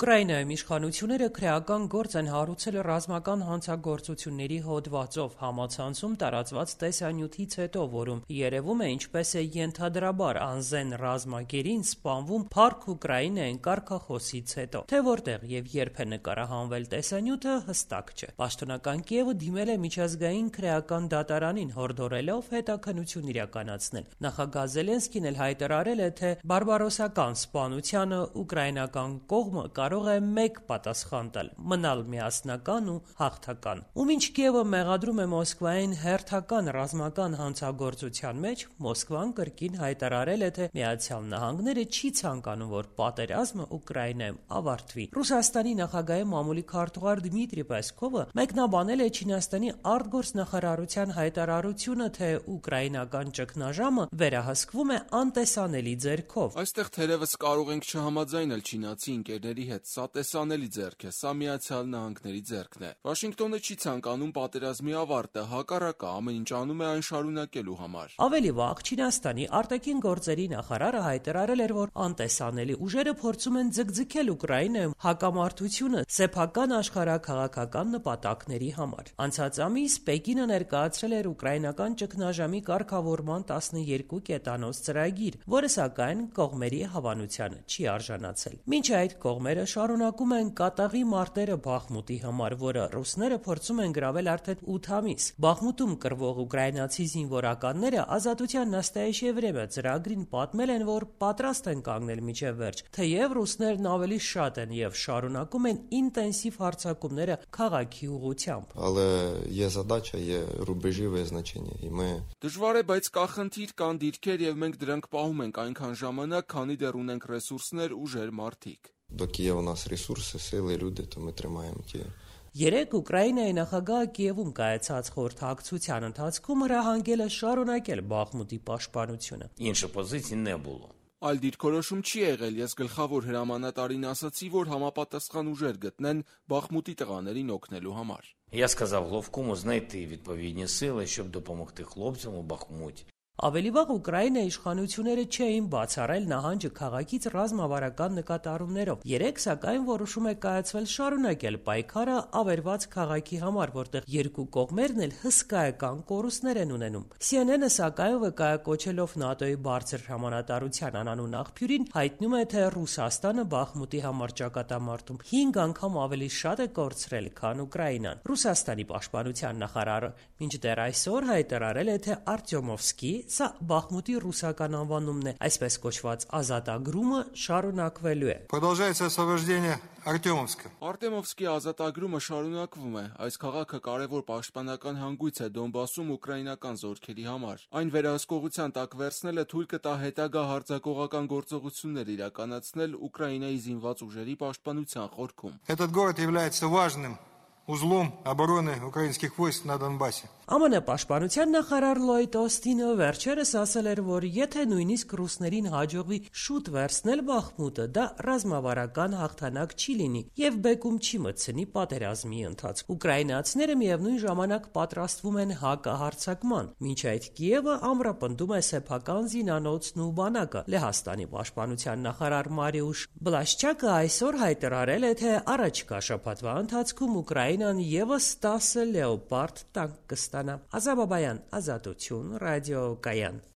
Ուկրաինայում իշխանությունները քրեական գործ են հարուցել ռազմական հանցագործությունների հոդվածով համացանցում տարածված տեսանյութից հետո, որում երևում է ինչպես է ենթադրաբար անզեն ռազմագերին սպանվում փառք Ուկրաինայեն կարգախոսից հետո, թե որտեղ եւ երբ է նկարահանվել տեսանյութը հստակ չէ։ Պաշտոնական Կիևը դիմել է միջազգային քրեական դատարանին հորդորելով հետաքննություն իրականացնել։ Նախագահ Զելենսկին էլ հայտարարել է, թե բարբարոսական սպանությանը ուկրաինական կողմը կարող է մեկ պատասխան տալ՝ մնալ միասնական ու հաղթական։ Ումինչ Կիևը մեղադրում է Մոսկվային հերթական ռազմական հանցագործության մեջ, Մոսկվան կրկին հայտարարել է, թե Միացյալ Նահանգները չի ցանկանում, որ պատերազմը Ուկրաինայում ավարտվի։ Ռուսաստանի նախագահի մամուլի քարտուղար Դմիտրի Պեսկովը մեկնաբանել է Չինաստանի արտգործնախարարության հայտարարությունը, թե ուկրաինական ճգնաժամը վերահսկվում է անտեսանելի ձեռքով։ Այստեղ թերևս կարող ենք չհամաձայնել չինացի ընկերների հետ, սա տեսանելի ձեռք է, սա Միացյալ Նահանգների ձեռքն է։ Վաշինգտոնը չի ցանկանում պատերազմի ավարտը, հակառակը, ամեն ինչ անում է այն շարունակելու համար։ Ավելի վաղ Չինաստանի արտաքին գործերի նախարարը հայտարարել էր, որ անտեսանելի ուժերը փորձում են ձգձգել Ուկրաինայում հակամարտությունը սեփական աշխարհաքաղաքական նպատակների համար։ Անցած ամիս Պեկինը ներկայացրել էր ուկրաինական ճգնաժամի կարգավորման 12 կետանոց ծրագիր, որը սակայն կողմերի հավանությանը չի արժանացել։ Մինչ այդ կողմերը շարունակում են կատաղի մարտերը Բախմուտի համար, որը ռուսները փորձում են գրավել արդեն 8 ամիս։ Բախմուտում կռվող ուկրաինացի զինվորականները Ազատության նաստայեշե վրեմյա ծրագրին պատմել են, որ պատրաստ են кանգնել մինչև վերջ, թեև ռուսներն ավելի շատ են եւ շարունակում են ինտենսիվ հարձակումները քաղաքի ուղղությամբ։ Але є задача, є рубежі визначені, і ми Դժվար է, բայց կա խնդիր, կան դիրքեր եւ մենք դրանք պահում ենք այնքան ժամանակ, քանի դեռ ունենք ռեսուրսներ, ուժեր, մարդիկ։ доки є у нас ресурси, сили, люди, то ми тримаємо ті. Երեկ Ուկրաինայի նախագահը Կիևում կայացած խորհրդակցության ընթացքում հրահանգել է շարունակել Բախմուտի պաշտպանությունը։ Іншої позиції не було. Այլ դիրքորոշում չի եղել, ես գլխավոր հրամանատարին ասացի, որ համապատասխան ուժեր գտնեն Բախմուտի տղաներին օգնելու համար։ Я сказав Головкому знайти відповідні сили, щоб допомогти хлопцям у Бахмуті. Ավելի վաղ Ուկրաինայի իշխանությունները չէին բացառել նահանջը քաղաքից ռազմավարական նկատառումներով։ Երեկ սակայն որոշում է կայացվել շարունակել պայքարը ավերված քաղաքի համար, որտեղ երկու կողմերն էլ հսկայական կորուստներ են ունենում։ CNN-ը սակայն վկայակոչելով ՆԱՏՕ-ի բարձր հրամանատարության անանուն աղբյուրին հայտնում է, թե Ռուսաստանը Բախմուտի համար ճակատամարտում 5 անգամ ավելի շատ է կորցրել, քան Ուկրաինան։ Ռուսաստանի պաշտպանության նախարարը մինչդեռ այսօր հայտարարել է, թե Արտյոմովսկի Սա Բախմուտի ռուսական անվանումն է, այսպես կոչված ազատագրումը շարունակվելու է։ Продолжается освобождение Артемовска. Արտեմովսկի ազատագրումը շարունակվում է։ Այս քաղաքը կարևոր պաշտպանական հանգույց է Դոնբասում ուկրաինական զորքերի համար։ Այն վերահսկողության տակ վերցնելը թույլ կտա հետագա հարձակողական գործողություններ իրականացնել Ուկրաինայի զինված ուժերի պաշտպանության խորքում։ Этот город является важным узлом обороны украинских войск на Донбассе. ԱՄՆ պաշտպանության նախարար Լոյդ Օստինը վերջերս ասել էր, որ եթե նույնիսկ ռուսներին հաջողվի շուտ վերցնել Բախմուտը, դա ռազմավարական հաղթանակ չի լինի եւ բեկում չի մտցնի պատերազմի ընթացք։ Ուկրաինացիները միևնույն ժամանակ պատրաստվում են հակահարձակման, մինչ այդ Կիևը ամրապնդում է սեփական զինանոցն ու բանակը։ Լեհաստանի պաշտպանության նախարար Մարիուշ Բլաշչակը այսօր հայտարարել է, թե առաջիկա շաբաթվա ընթացքում Ուկրաինան եւս 10 լեոպարդ տանկ կստանա։ Ազատ Բաբայան, Ազատություն, ռադիո Կայան։